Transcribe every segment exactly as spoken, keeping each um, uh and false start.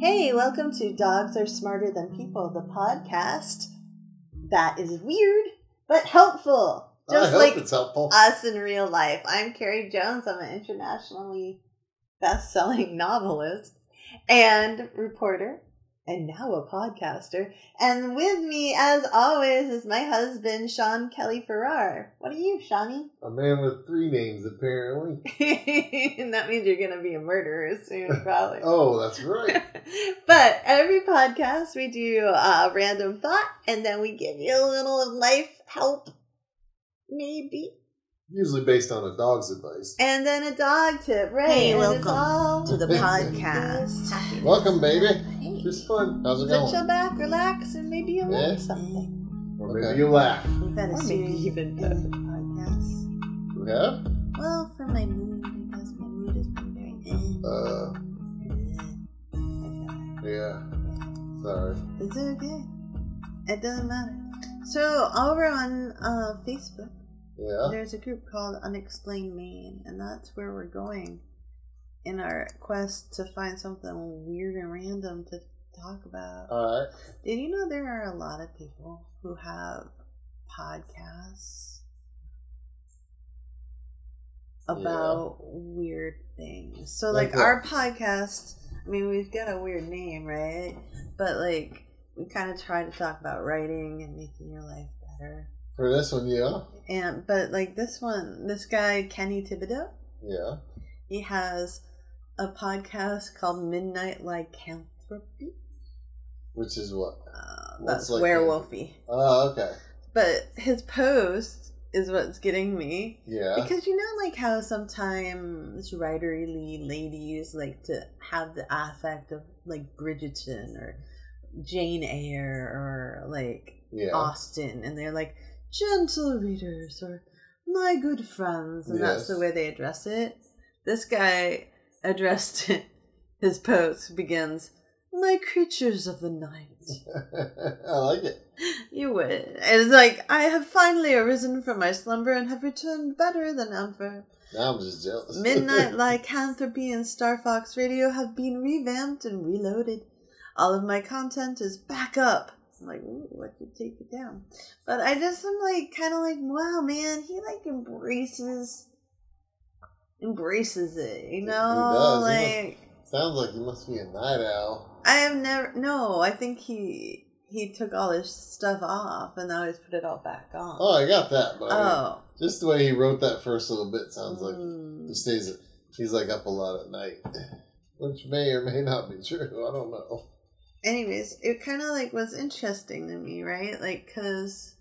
Hey, welcome to Dogs Are Smarter Than People, the podcast that is weird but helpful. Just I hope like it's helpful. us in real life. I'm Carrie Jones. I'm an internationally best-selling novelist and reporter, and now a podcaster. And with me, as always, is my husband, Sean Kelly Farrar. What are you, Shawnee? A man with three names, apparently. And that means you're going to be a murderer soon, probably. Oh, that's right. But every podcast, we do a random thought, and then we give you a little life help, maybe. Usually based on a dog's advice. And then a dog tip, right? Hey, and welcome it's all to the podcast. Welcome, baby. Hey. Just fun. How's it So going? chill back, relax, and maybe you'll learn Yeah. something. Or maybe you laugh. We've had a Or maybe series even of good podcasts. You have? Well, for my mood, because my mood has been very Uh, eh. yeah. Sorry. It's okay. It doesn't matter. So, over on uh, Facebook, Yeah. there's a group called Unexplained Maine, and that's where we're going in our quest to find something weird and random to talk about. Alright. Did you know there are a lot of people who have podcasts about yeah. weird things? So, like, like our podcast, I mean, we've got a weird name, right? But, like, we kind of try to talk about writing and making your life better. For this one, yeah. And but like this one, this guy Kenny Thibodeau, yeah, he has a podcast called Midnight Lycanthropy, which is what? Uh, that's like werewolfy. Oh, okay. But his post is what's getting me. Yeah. Because you know, like how sometimes writerly ladies like to have the affect of like Bridgerton or Jane Eyre or like yeah. Austen, and they're like, gentle readers or my good friends, and yes. that's the way they address it. This guy addressed it, his post begins, my creatures of the night. I like it. You would. It's like, I have finally arisen from my slumber and have returned better than ever. Now I'm just jealous. Midnight Lycanthropy and Star Fox Radio have been revamped and reloaded. All of my content is back up. I'm like, ooh, what could take it down? But I just am like, kind of like, wow, man, he like embraces, embraces it, you know? He does. Like, he must, sounds like he must be a night owl. I have never, no, I think he he took all his stuff off and now he's put it all back on. Oh, I got that, but oh. I mean, just the way he wrote that first little bit sounds like mm. he stays, he's like up a lot at night, which may or may not be true. I don't know. Anyways, it kind of like was interesting to me, right? Like, because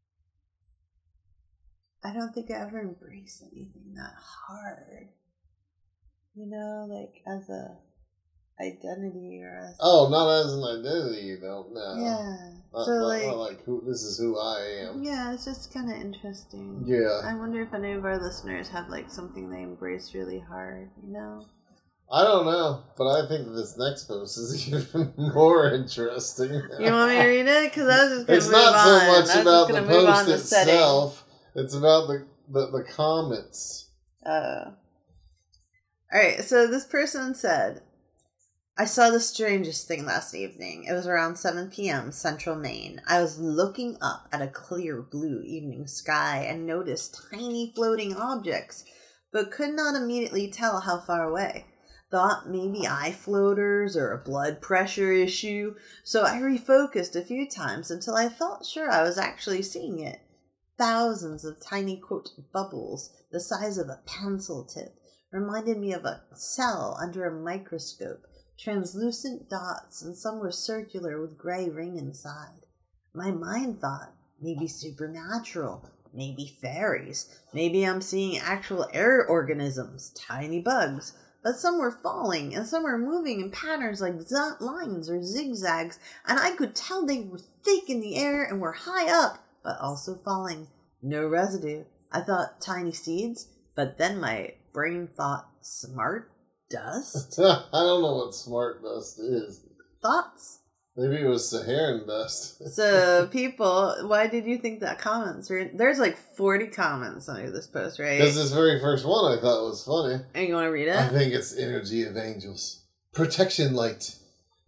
I don't think I ever embraced anything that hard. You know, like as a identity or as oh, not as an identity, you don't know. Yeah. Not, so not, like, not like who this is who I am. Yeah, it's just kind of interesting. Yeah. I wonder if any of our listeners have like something they embrace really hard. You know. I don't know, but I think this next post is even more interesting. You want me to read it? Because I was just going to It's move not on. so much about the post itself. Setting. It's about the, the, the comments. Uh, Alright, so this person said, I saw the strangest thing last evening. It was around seven p.m. Central Maine. I was looking up at a clear blue evening sky and noticed tiny floating objects, but could not immediately tell how far away. Thought maybe eye floaters or a blood pressure issue, so I refocused a few times until I felt sure I was actually seeing it. Thousands of tiny, quote, bubbles the size of a pencil tip reminded me of a cell under a microscope, translucent dots, and some were circular with gray ring inside. My mind thought, maybe supernatural, maybe fairies, maybe I'm seeing actual air organisms, tiny bugs. But some were falling, and some were moving in patterns like z- lines or zigzags, and I could tell they were thick in the air and were high up, but also falling. No residue. I thought tiny seeds, but then my brain thought smart dust? I don't know what smart dust is. Thoughts? Maybe it was Saharan dust. So, people, why did you think that comments were... There's like forty comments under this post, right? Because this very first one I thought was funny. And you want to read it? I think it's energy of angels. Protection light.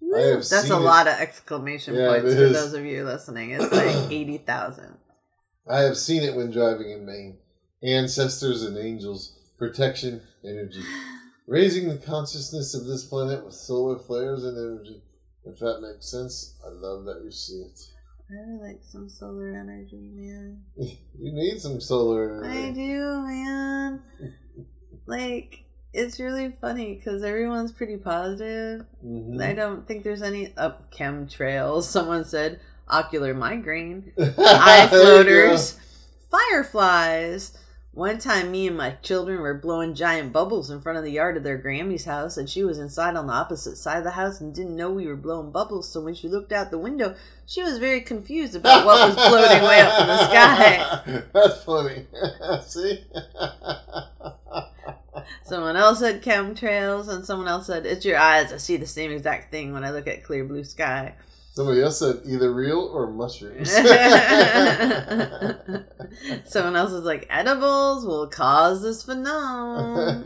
I have That's seen a it. lot of exclamation Yeah, points it for is. those of you listening. It's like eighty thousand. I have seen it when driving in Maine. Ancestors and angels, protection, energy. Raising the consciousness of this planet with solar flares and energy. If that makes sense, I love that you see it. I like some solar energy, man. You need some solar I energy. do, man. Like, it's really funny because everyone's pretty positive. Mm-hmm. I don't think there's any up chemtrails. Someone said ocular migraine, eye floaters, fireflies. One time, me and my children were blowing giant bubbles in front of the yard of their Grammy's house, and she was inside on the opposite side of the house and didn't know we were blowing bubbles. So when she looked out the window, she was very confused about what was floating way up in the sky. That's funny. See? Someone else said chemtrails, and someone else said, it's your eyes. I see the same exact thing when I look at clear blue sky. Somebody else said either real or mushrooms. Someone else was like, edibles will cause this phenomenon.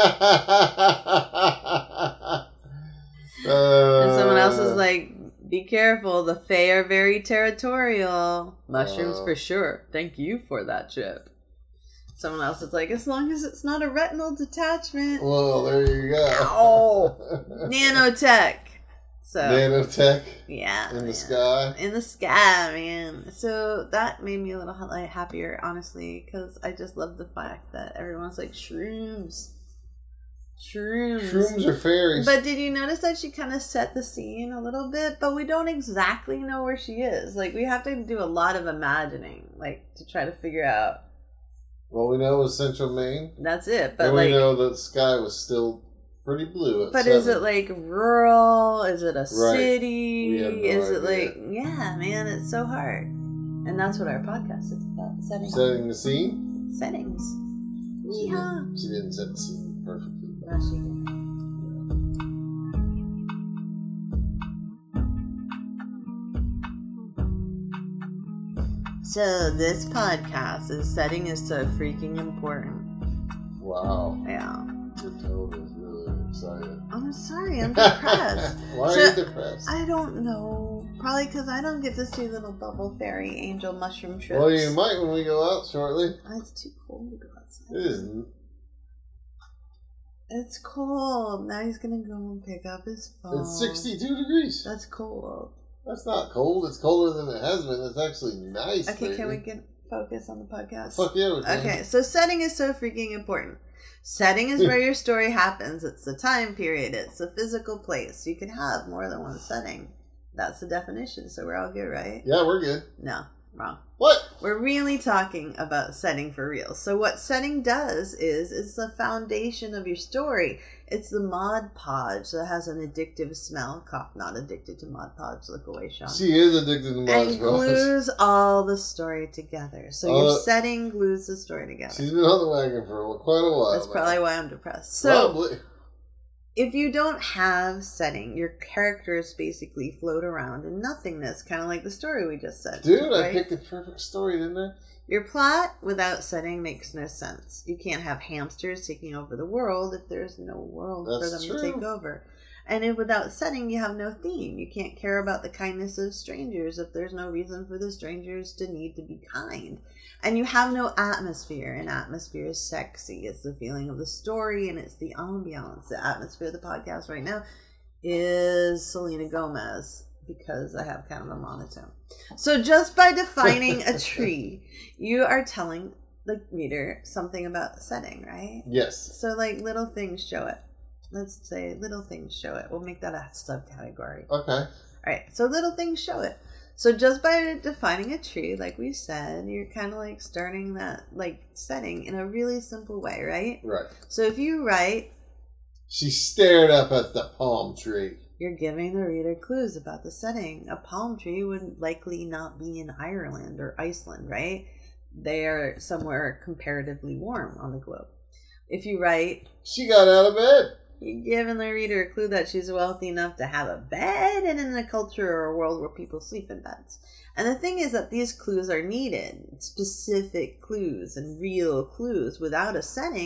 Uh, And someone else is like, be careful, the Fae are very territorial. Mushrooms Uh. for sure. Thank you for that chip. Someone else is like, as long as it's not a retinal detachment. well, there you go. Ow. Nanotech. So Nanotech yeah, in the man. sky. In the sky, man. So that made me a little like happier, honestly, because I just love the fact that everyone's like shrooms, shrooms. Shrooms are fairies. But did you notice that she kind of set the scene a little bit? But we don't exactly know where she is. Like we have to do a lot of imagining, like to try to figure out. Well, we know it was Central Maine. That's it. But and like, we know the sky was still pretty blue at but seven. is it like rural? Is it a Right. city? We have no is it idea. like yeah, man? It's so hard, and that's what our podcast is about: setting Setting the scene? settings. She Yeah. didn't, she didn't set the scene perfectly. No, she did. So this podcast is setting is so freaking important. Wow. Yeah. Your tone is really excited. I'm sorry, I'm depressed. Why are So, you depressed? I don't know. Probably because I don't get to see little bubble fairy angel mushroom trips. Well, you might when we go out shortly. Oh, it's too cold to go outside. It is. It's cold. Now he's gonna go and pick up his phone. It's sixty-two degrees. That's cold. That's not cold. It's colder than it has been. It's actually nice. Okay, can we lately. get focus on the podcast? Fuck yeah, we can. Okay, so setting is so freaking important. Setting is where your story happens. It's the time period. It's the physical place. You can have more than one setting. That's the definition. So we're all good, right? Yeah, we're good. No, wrong. What? We're really talking about setting for real. So what setting does is it's the foundation of your story. It's the Mod Podge that has an addictive smell. Cough, not addicted to Mod Podge. Look away, Sean. She is addicted to And Mars Bros. glues all the story together. So Uh, your setting glues the story together. She's been on the wagon for quite a while. That's now. probably why I'm depressed. So Probably. if you don't have setting, your characters basically float around in nothingness, kind of like the story we just said. Dude, I right? picked the perfect story, didn't I? Your plot without setting makes no sense. You can't have hamsters taking over the world if there's no world for That's them true. to take over. And if without setting, you have no theme. You can't care about the kindness of strangers if there's no reason for the strangers to need to be kind. And you have no atmosphere, and atmosphere is sexy. It's the feeling of the story, and it's the ambiance. The atmosphere of the podcast right now is Selena Gomez, because I have kind of a monotone. So just by defining a tree, you are telling the reader something about setting, right? Yes. So like little things show it. Let's say little things show it. We'll make that a subcategory. Okay. All right. So little things show it. So just by defining a tree, like we said, you're kind of like starting that like setting in a really simple way, right? Right. So if you write, She stared up at the palm tree. you're giving the reader clues about the setting. A palm tree would likely not be in Ireland or Iceland, right? They are somewhere comparatively warm on the globe. If you write, She got out of bed. you're giving the reader a clue that she's wealthy enough to have a bed and in a culture or a world where people sleep in beds. And the thing is that these clues are needed, specific clues and real clues. Without a setting,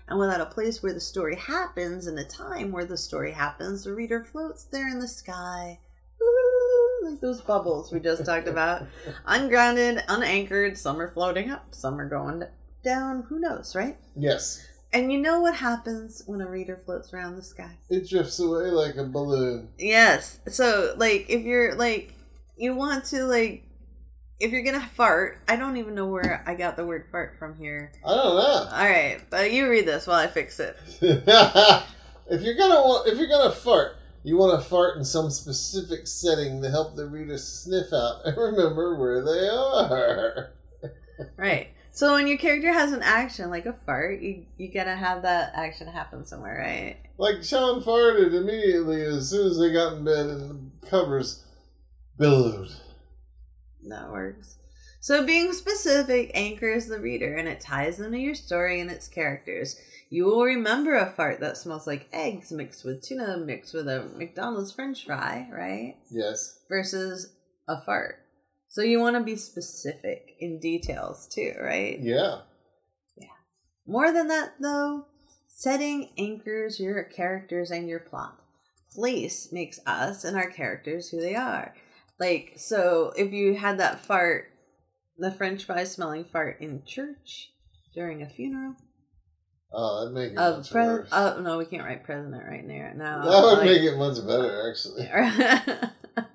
And without a place where the story happens and a time where the story happens, the reader floats there in the sky. Woo, like those bubbles we just talked about. Ungrounded, unanchored. Some are floating up, some are going down. Who knows, right? Yes. And you know what happens when a reader floats around the sky? It drifts away like a balloon. Yes. So, like, if you're, like, you want to, like, if you're gonna fart, I don't even know where I got the word fart from here. I don't know. Alright, but you read this while I fix it. if you're gonna want, if you're gonna fart, you want to fart in some specific setting to help the reader sniff out and remember where they are. Right. So when your character has an action like a fart, you you gotta have that action happen somewhere, right? Like Sean farted immediately as soon as they got in bed and the covers billowed. That works. So being specific anchors the reader and it ties them to your story and its characters. You will remember a fart that smells like eggs mixed with tuna mixed with a McDonald's French fry, right? Yes. Versus a fart. So you want to be specific in details too, right? Yeah. Yeah. More than that though, setting anchors your characters and your plot. Place makes us and our characters who they are. Like, so if you had that fart, the French fry smelling fart in church during a funeral. Oh, that'd make it Of much pre- worse. Oh, no, we can't write president right there. No. That would like, make it much better, actually.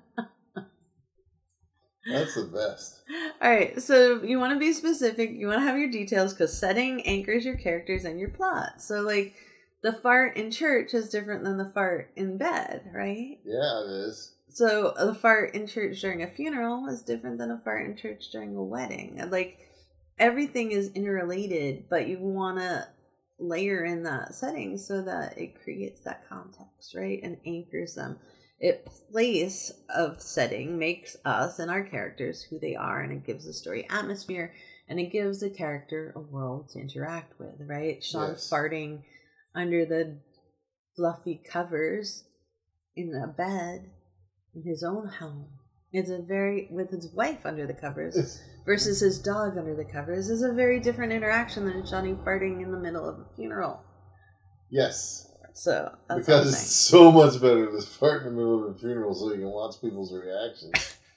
That's the best. All right, so you want to be specific. You want to have your details because setting anchors your characters and your plot. So, like, the fart in church is different than the fart in bed, right? Yeah, it is. So, the fart in church during a funeral is different than a fart in church during a wedding. And, like, everything is interrelated, but you want to layer in that setting so that it creates that context, right? And anchors them. It place of setting makes us and our characters who they are, and it gives the story atmosphere, and it gives the character a world to interact with, right? Sean Yes. farting under the fluffy covers in a bed in his own home. It's a very, with his wife under the covers versus his dog under the covers is a very different interaction than Johnny farting in the middle of a funeral. Yes. So, that's Because what I'm it's saying. so much better to fart in the middle of a funeral so you can watch people's reactions.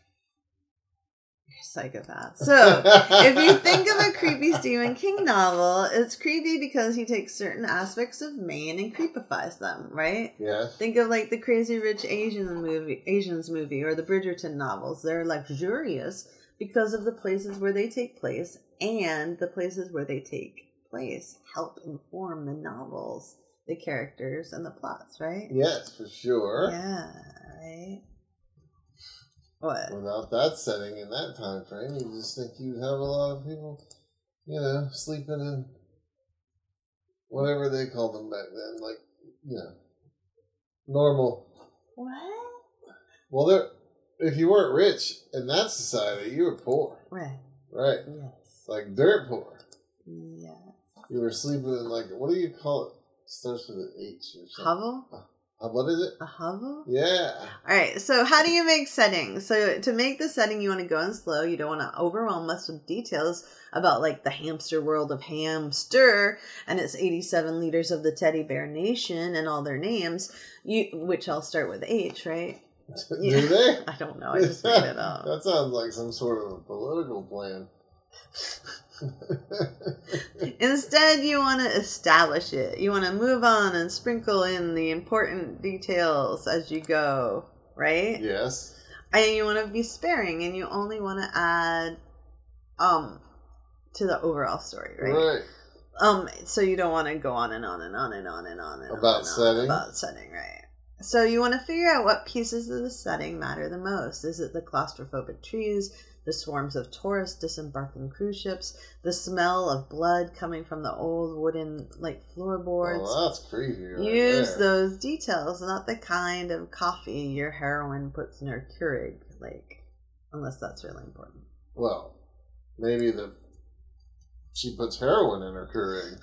You're a psychopath. So, if you think of a creepy Stephen King novel, it's creepy because he takes certain aspects of Maine and creepifies them, right? Yes. Think of like the Crazy Rich Asian movie, Asians movie, or the Bridgerton novels. They're luxurious because of the places where they take place, and the places where they take place help inform the novels, the characters, and the plots, right? Yes, for sure. Yeah, right? What? Without that setting in that time frame, you just think you'd have a lot of people, you know, sleeping in whatever they called them back then, like, you know, normal. What? Well, there, if you weren't rich in that society, you were poor, Right. right? Yes. Like dirt poor. Yeah. You were sleeping in like, what do you call it? Starts with an H or something. Hovel? Uh, what is it? A hovel? Yeah. Alright, so how do you make settings? So to make the setting, you want to go in slow. You don't want to overwhelm us with details about like the hamster world of Hamster and its eighty-seven leaders of the teddy bear nation and all their names, you which all start with H, right? Yeah. Do they? I don't know. I just made it up. That sounds like some sort of a political plan. Instead, you want to establish it. You want to move on and sprinkle in the important details as you go, right? Yes. And you want to be sparing, and you only want to add um to the overall story, right? Right. Um, so you don't want to go on and on and on and on and on and About on and setting. on about setting, right? So you want to figure out what pieces of the setting matter the most. Is it the claustrophobic trees, the swarms of tourists disembarking cruise ships, the smell of blood coming from the old wooden like floorboards? Oh, that's creepy. Right Use there. those details, not the kind of coffee your heroine puts in her Keurig, like, unless that's really important. Well, maybe the she puts heroin in her Keurig.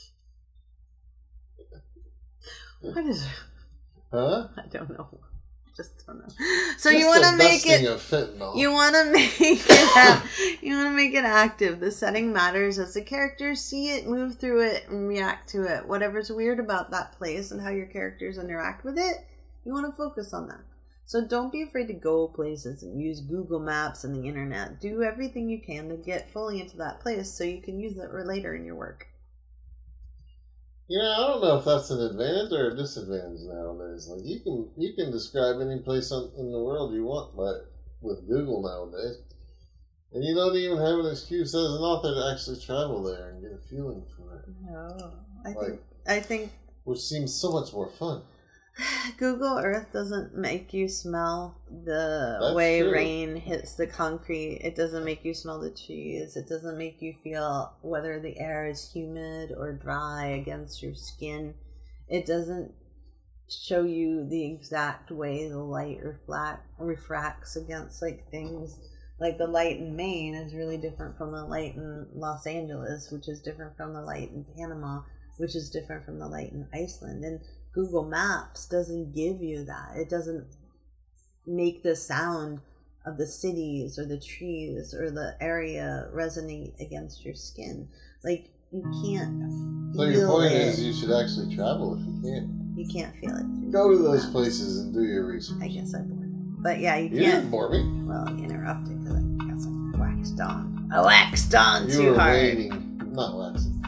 What is? Huh? I don't know. Just don't know. So Just you want the to make dusting it. Of fentanyl. You want to make it. Act, you want to make it active. The setting matters as the characters see it, move through it, and react to it. Whatever's weird about that place and how your characters interact with it, you want to focus on that. So don't be afraid to go places and use Google Maps and the internet. Do everything you can to get fully into that place so you can use it later in your work. Yeah, I don't know if that's an advantage or a disadvantage nowadays. Like you can you can describe any place on, in the world you want, but with Google nowadays, and you don't even have an excuse as an author to actually travel there and get a feeling for it. No, I like, think I think which seems so much more fun. Google Earth doesn't make you smell the That's way true. rain hits the concrete. It doesn't make you smell the trees. It doesn't make you feel whether the air is humid or dry against your skin. It doesn't show you the exact way the light reflect, refracts against like things. Like the light in Maine is really different from the light in Los Angeles, which is different from the light in Panama, which is different from the light in Iceland. And Google Maps doesn't give you that. It doesn't make the sound of the cities or the trees or the area resonate against your skin. Like, you can't So feel your point it. is you should actually travel if you can. You can't feel it. through Go to Google those Maps. places and do your research. I guess I bored him. But yeah, you You can't. didn't bore me. Well, you interrupted because I got some waxed on. I waxed on You too were hard. waiting. Not waxing.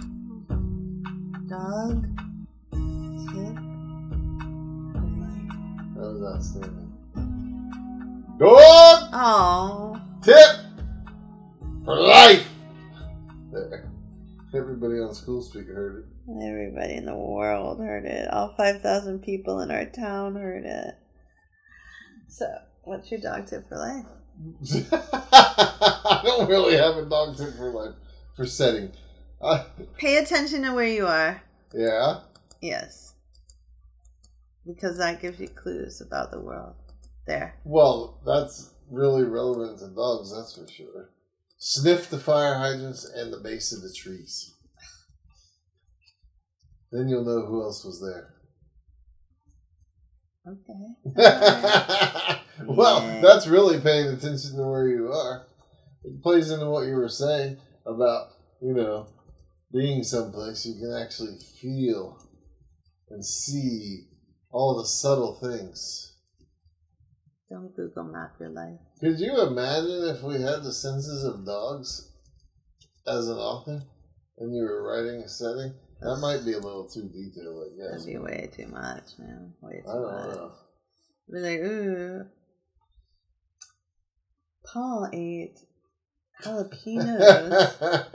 Dog. Tip. That was outstanding. Dog Oh. tip for life. There. Everybody on school speaker heard it. Everybody in the world heard it. All five thousand people in our town heard it. So, what's your dog tip for life? I don't really have a dog tip for life for setting. Uh, Pay attention to where you are. yeah. Yes. Because that gives you clues about the world. There. Well, that's really relevant to dogs, that's for sure. Sniff the fire hydrants and the base of the trees. Then you'll know who else was there. Okay. Well, Yeah. that's really paying attention to where you are. It plays into what you were saying about, you know, being someplace you can actually feel and see all the subtle things. Don't Google map your life. Could you imagine if we had the senses of dogs as an author and you were writing a setting? That might be a little too detailed, I guess. That'd be way too much, man. Way too I don't much. know. Be like, ooh. Paul ate jalapenos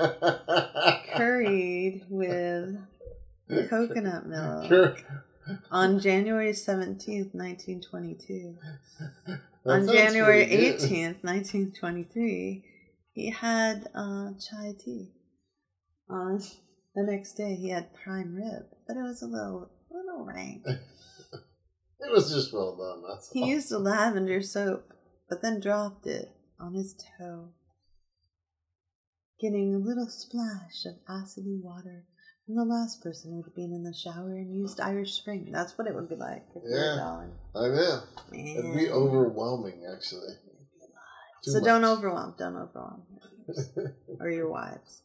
curried with coconut milk Kirk. on January seventeenth, nineteen twenty-two. That On sounds January pretty good. eighteenth, nineteen twenty-three, he had uh, chai tea. On the next day, he had prime rib, but it was a little, little rank. It was just well done, that's He all. used a lavender soap, but then dropped it on his toe, getting a little splash of acidy water from the last person who had been in the shower and used Irish Spring. That's what it would be like if you were Yeah. drawing. I know. Man. It'd be overwhelming, actually. Too So don't much. overwhelm. Don't overwhelm. Or your wives.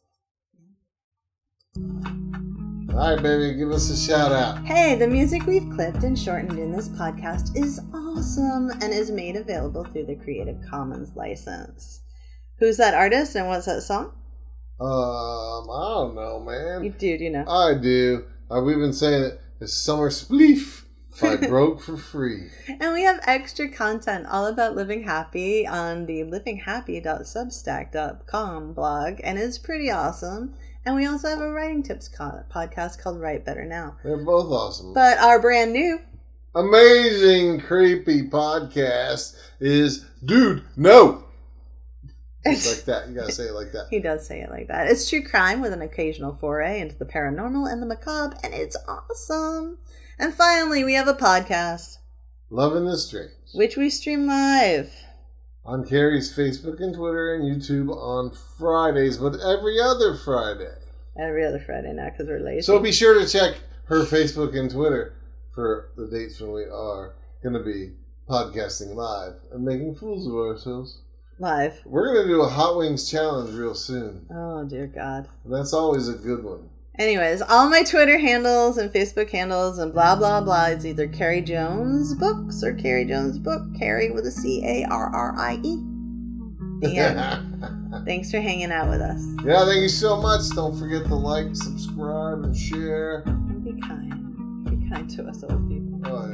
All right, baby, give us a shout out. Hey, the music we've clipped and shortened in this podcast is awesome and is made available through the Creative Commons license. Who's that artist and what's that song? Um, I don't know, man. You dude, you know. I do. Uh, we've been saying it. It's Summer Spleef by Broke for Free. And we have extra content all about living happy on the living happy dot substack dot com blog, and it's pretty awesome. And we also have a writing tips co- podcast called Write Better Now. They're both awesome. But our brand new, amazing, creepy podcast is Dude, No! It's like that. You gotta say it like that. he does say it like that. It's true crime with an occasional foray into the paranormal and the macabre, and it's awesome. And finally, we have a podcast, Loving the Strange. which we stream live. On Carrie's Facebook and Twitter and YouTube on Fridays, but every other Friday. Every other Friday now because we're lazy. So be sure to check her Facebook and Twitter for the dates when we are going to be podcasting live and making fools of ourselves. Live. We're going to do a Hot Wings challenge real soon. Oh, dear God. And that's always a good one. Anyways, all my Twitter handles and Facebook handles and blah, blah, blah. It's either Carrie Jones Books or Carrie Jones Book. Carrie with a C A R R I E. And thanks for hanging out with us. Yeah, thank you so much. Don't forget to like, subscribe, and share. And be kind. Be kind to us old people. Oh,